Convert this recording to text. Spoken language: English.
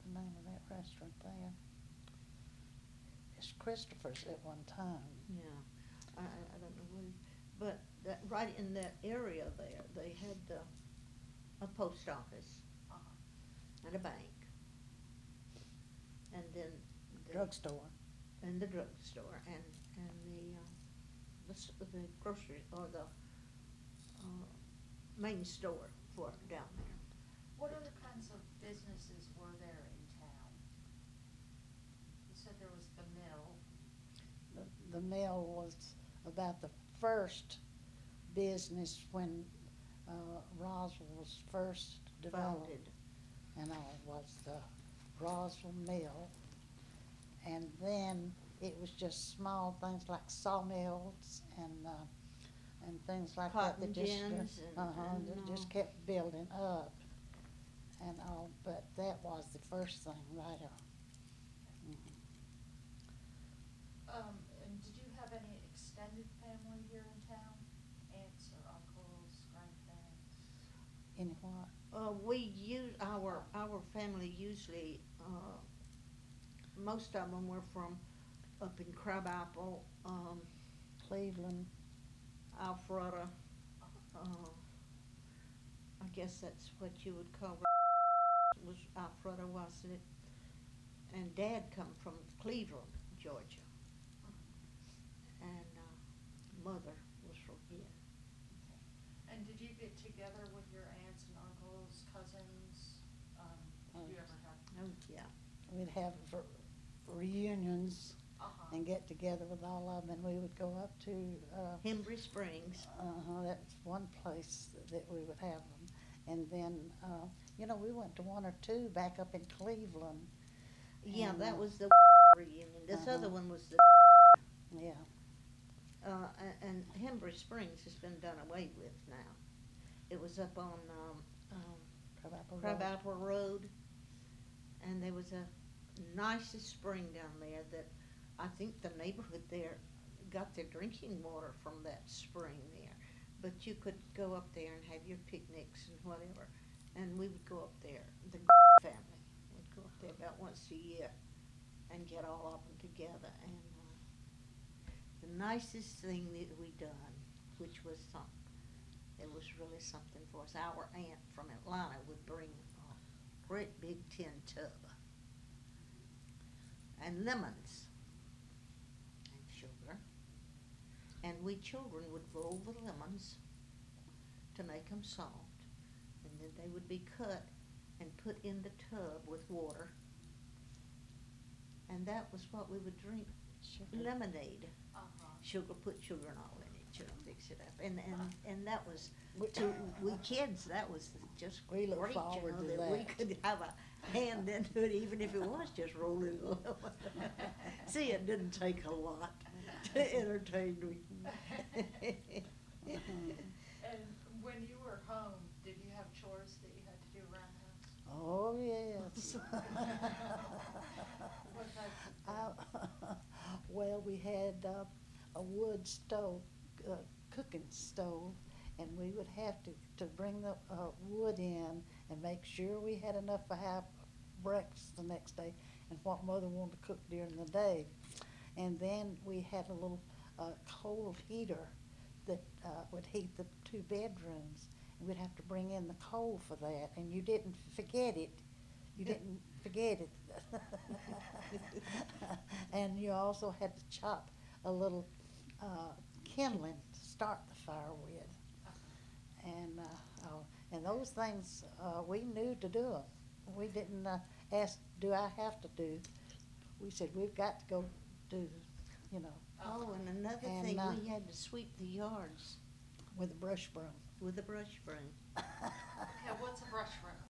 the name of that restaurant there? It's Christopher's at one time. Yeah, I don't know what, but that, right in that area there, they had a post office and a bank. And then Drugstore. and the drugstore and the grocery or the main store for down there. What other kinds of businesses were there in town? You said there was the mill. The mill was about the first business when Roswell was first developed. Founded. And all was the Roswell Mill. And then it was just small things like sawmills and things like that. Cotton That just, gins and that just kept building up and all. But that was the first thing there. Mhm. And did you have any extended family here in town? Aunts or uncles, grandparents? Any what? Our family usually, most of them were from up in Crabapple, Cleveland. Alpharetta, I guess that's what you would call was Alpharetta, wasn't it? And Dad come from Cleveland, Georgia, and Mother was from here. And did you get together with your aunts and uncles, cousins? Did you ever have? Oh, yeah. We'd have reunions Uh-huh. and get together with all of them, and we would go up to Hembry Springs. that's one place that we would have them. And then, we went to one or two back up in Cleveland. Yeah, And, that was the reunion. This other one was the, Yeah. and Hembry Springs has been done away with now. It was up on Crabapple Road. Crabapple Road, and there was a nicest spring down there that I think the neighborhood there got their drinking water from that spring there. But you could go up there and have your picnics and whatever, and we would go up there. The family would go up there about once a year and get all of them together. And the nicest thing that we done, which was something, it was really something for us. Our aunt from Atlanta would bring a great big tin tub and lemons and sugar, and we children would roll the lemons to make them soft, and then they would be cut and put in the tub with water, and that was what we would drink. Sugar. Lemonade. Uh-huh. Sugar, put sugar and all in it, to fix it up, and that was, We- to we kids, that was just We look great, forward to that we that. could have a hand into it, even if it was just rolling a lemon. See, it didn't take a lot to entertain me. And when you were home, did you have chores that you had to do around the house? Oh, yes. What types of things? Well, we had a wood stove, cooking stove, and we would have to bring the wood in and make sure we had enough to have breakfast the next day and what Mother wanted to cook during the day. And then we had a little coal heater that would heat the two bedrooms. And we'd have to bring in the coal for that, and you didn't forget it. You didn't forget it. And you also had to chop a little kindling to start the fire with. And those things, we knew to do them. We didn't ask, do I have to do? We said, we've got to go do, Oh, and another And, thing, we had to sweep the yards with a brush broom. with a brush broom. Okay, what's a brush broom?